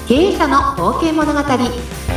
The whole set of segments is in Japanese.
経営者の冒険物語。は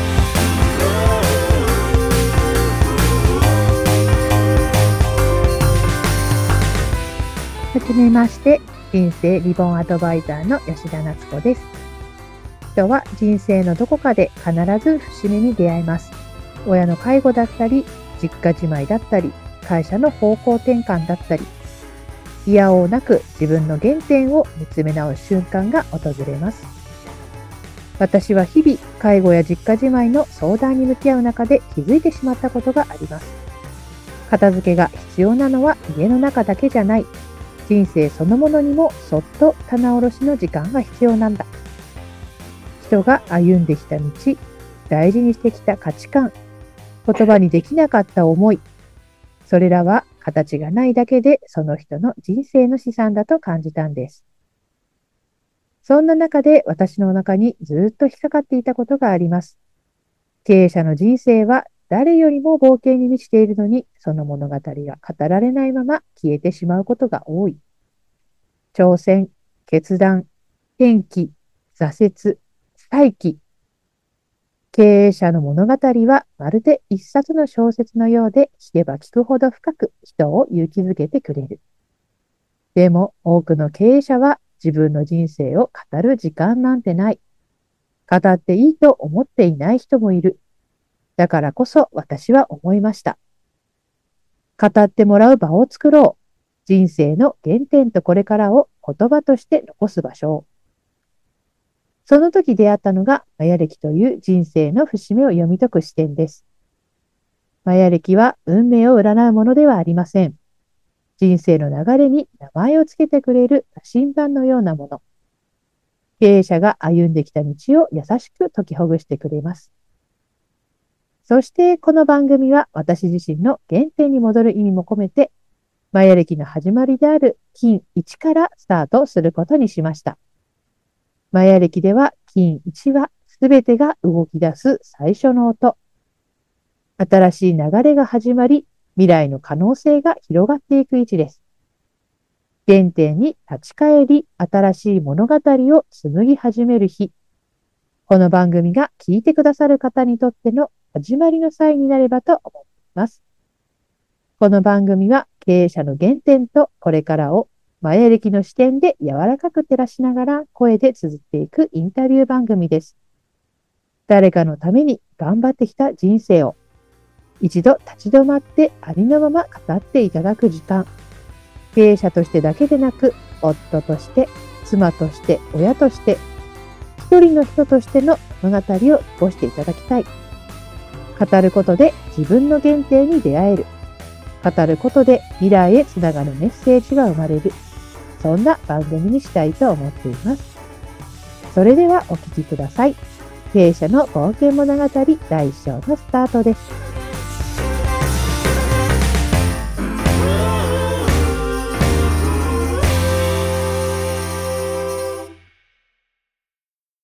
じめまして、人生リボンアドバイザーの吉田夏子です。人は人生のどこかで必ず節目に出会います。親の介護だったり、実家じまいだったり、会社の方向転換だったり、いやおうなく自分の原点を見つめ直す瞬間が訪れます。私は日々、介護や実家じまいの相談に向き合う中で気づいてしまったことがあります。片付けが必要なのは家の中だけじゃない。人生そのものにもそっと棚卸しの時間が必要なんだ。人が歩んできた道、大事にしてきた価値観、言葉にできなかった思い、それらは形がないだけでその人の人生の資産だと感じたんです。そんな中で私のお腹にずっと引っかかっていたことがあります。経営者の人生は誰よりも冒険に満ちているのに、その物語が語られないまま消えてしまうことが多い。挑戦、決断、転機、挫折、再起。経営者の物語はまるで一冊の小説のようで、聞けば聞くほど深く人を勇気づけてくれる。でも多くの経営者は自分の人生を語る時間なんてない。語っていいと思っていない人もいる。だからこそ私は思いました。語ってもらう場を作ろう。人生の原点とこれからを言葉として残す場所を。その時出会ったのがマヤ暦という人生の節目を読み解く視点です。マヤ暦は運命を占うものではありません。人生の流れに名前をつけてくれる羅針盤のようなもの。経営者が歩んできた道を優しく解きほぐしてくれます。そしてこの番組は私自身の原点に戻る意味も込めて、マヤ暦の始まりである金1からスタートすることにしました。マヤ暦では金1はすべてが動き出す最初の音。新しい流れが始まり、未来の可能性が広がっていく位置です。原点に立ち返り、新しい物語を紡ぎ始める日。この番組が聞いてくださる方にとっての始まりの際になればと思っています。この番組は経営者の原点とこれからをマヤ暦の視点で柔らかく照らしながら声で綴っていくインタビュー番組です。誰かのために頑張ってきた人生を一度立ち止まってありのまま語っていただく時間。経営者としてだけでなく、夫として、妻として、親として、一人の人としての物語を過ごしていただきたい。語ることで自分の原点に出会える。語ることで未来へつながるメッセージが生まれる。そんな番組にしたいと思っています。それではお聞きください。経営者の冒険物語第1章のスタートです。